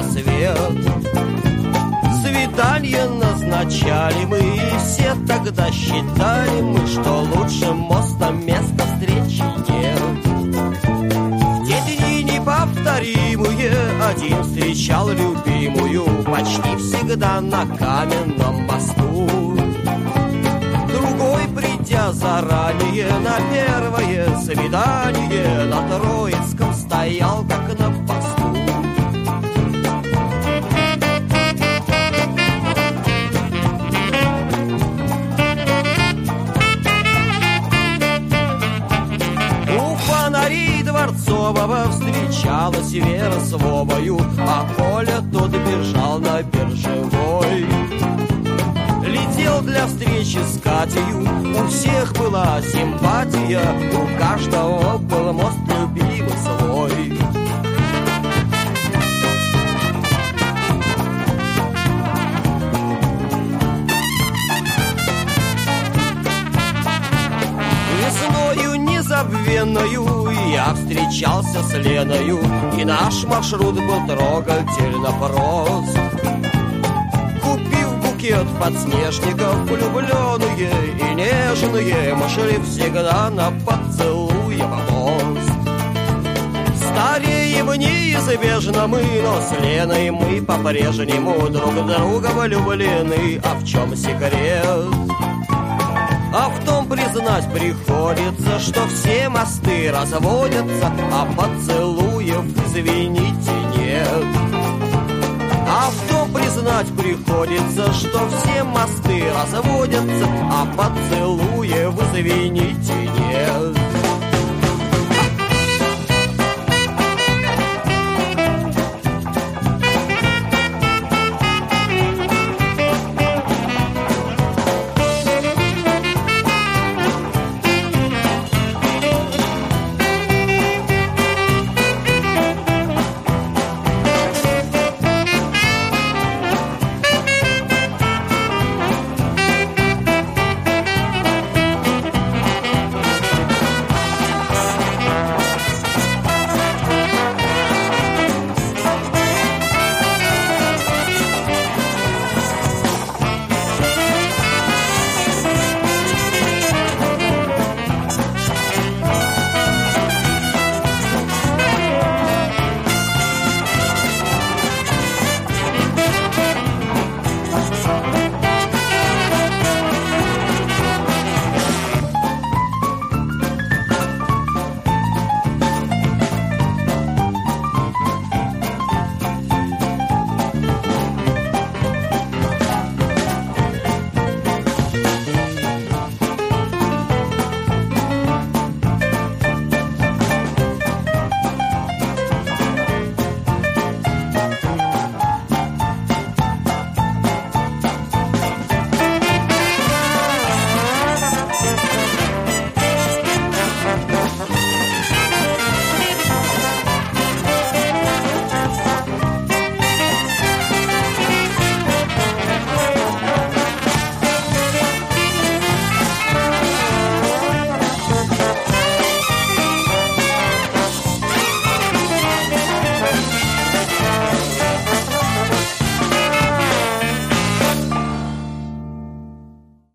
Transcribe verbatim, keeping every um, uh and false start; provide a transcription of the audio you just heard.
свет. Свидание назначали мы, и все тогда считали мы, что лучше моста места встречи нет. В те дни неповторимые один встречал любимую почти всегда на каменном мосту. Другой, придя заранее на первое свидание, на Троицком стоял как на посту. Дворцового встречалась Вера с Вовою, а Коля тот бежал на Биржевой. Летел для встречи с Катею, у всех была симпатия, у каждого был мост любимый свой. Весною незабвенною я встречался с Леною, и наш маршрут был трогательно прост. Купив букет подснежников, влюбленные и нежные, мы шли всегда на поцелуев мост. Стареем неизбежно мы, но с Леной мы по-прежнему друг друга влюблены. А в чем секрет? А в том признать приходится, что все мосты разводятся, а поцелуев, извините, нет. А в том признать приходится, что все мосты разводятся, а поцелуев, извините, нет.